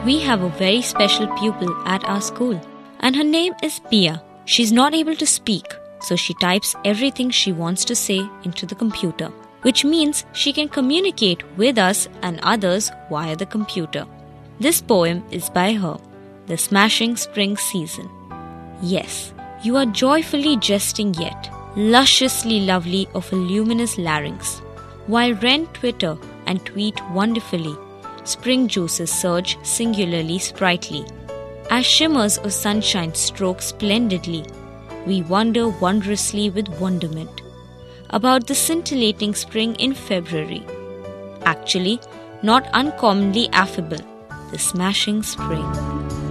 We have a very special pupil at our school, and her name is Pia. She's not able to speak, so she types everything she wants to say into the computer, which means she can communicate with us and others via the computer. This poem is by her, The Smashing Spring Season. Yes, you are joyfully jesting yet, lusciously lovely of a luminous larynx. While wren twitter and tweet wonderfully, spring juices surge singularly sprightly. As shimmers of sunshine stroke splendidly, we wonder wondrously with wonderment about the scintillating spring in February. Actually, not uncommonly affable, the smashing spring.